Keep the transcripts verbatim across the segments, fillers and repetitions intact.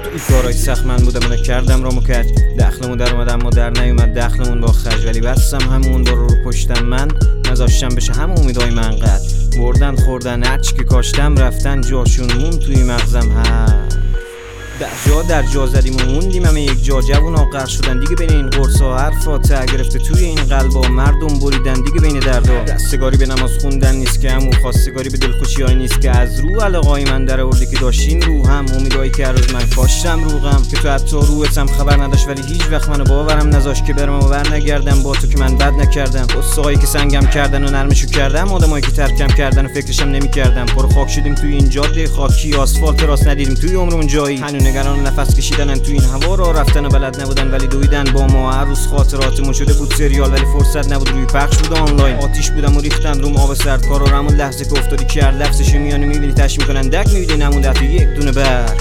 این کارای سخت من بودم اونو کردم رامو کرد، دخلمون در اومدم ما در نیومد دخلمون با خرج، ولی بستم همون دارو رو پشتم من نذاشتم بشه همه امیدای من قد بردن خوردن هرچی که کاشتم رفتن جاشون مون توی مغزم. ها در جا در جا زدیم و موندیم همه یک جا، جوونا غرق شدن دیگه بین این قرصا، حرفا ته گرفته توی این قلبا، مردم بریدن دیگه بین دردا. رستگاری به نماز خوندن نیست که همون خواستگاری به دلخوشیای نیست که از رو علاقای من در آوردی که داشتین رو هم امیدایی که هر روز من کاشتم روغم که تو حتی روحتم خبر نداشت، ولی هیچ وقت منو باورم نذاشت که برم و بر نگردم با تو که من بد نکردم. قصه‌هایی که سنگم کردن و نرمشو کردم، آدمایی که ترکم کردن و فکرشم نمی‌کردم، پر خاک شدیم توی این جاده خاکی، آسفالت راست ندیدیم توی عمرمون جایی، نگران نفس کشیدن تو این هوا را رفتن و بلد نبودن ولی دویدن با ما. هر روز خاطراتمون شده بود سریال ولی فرصت نبود روی پخش بود آنلاین. آتیش بودم و ریختن روم آب سرد، کارا رو همون لحظه که افتادی کرد لفظش میانی میبینی تش میکنن دک میبینی نمونده تو یک دونه بر.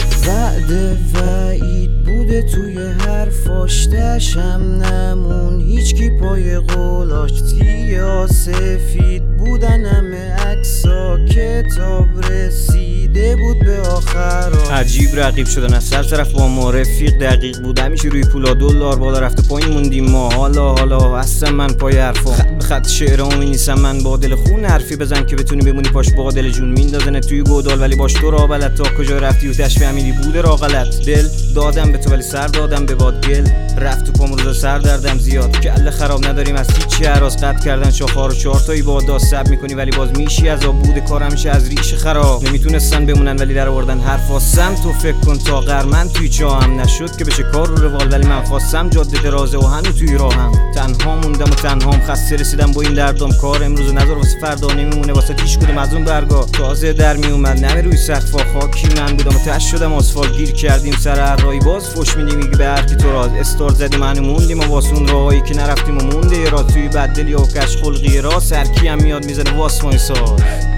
وعده وعید بوده توی حرفاش دشم نمون، هیچکی پای قولاش سیاه سفید بودن، همه عکسا کتاب رسیده بود به آخر. عجیب رقیب شدن از سر طرف با ما، رفیق دقیق بود همیشه روی پولا دلار بالا رفته پایین موندیم ما. حالا حالا هستم من پای حرفا، خط به خط شعرامو می‌نویسم من با دل خون، حرفی بزن که بتونی بمونی پاش با دل جون، میندازنه توی گودال ولی باش تو را بلد تا کجا رفتی و تشبیه امیدی بوده را غلط. دل دادم به تو ولی سر دادم به باد، گل رفت تو پام روزا سر دردم زیاد، کله خراب نداریم از هیچ هراس، قطع کردن شاخار و چهار تایی بادا سب میکنی ولی باز میشی از آب، بوده کارم میشه از ریشه خراب، نمیتونستن بمونن ولی در آوردن حرفا سم. تو فکر کن تا قرمن توی چاهم نشد که بشه کار رو روال، ولی من خواستم جاده درازه و هنو توی راهم، تنها موندم و تنهام خسته رسیدم با این دردام، کار امروز نظر واسه فردا نمیمونه واسه هیچ کدوم از اون برگا. تازه در میومد نمه روی سقف خاکی من بودم و تش شدم آسفالت، گیر کردیم سر هر راهی باز فوش میدیم میگه به هر کی تو راز، استار زدیم هنو موندیم و واسه اون راهایی که نرفتیم و مونده یه راز توی بددلی و کش خلقی راست، هر کی هم میاد میزنه واسمای ساز.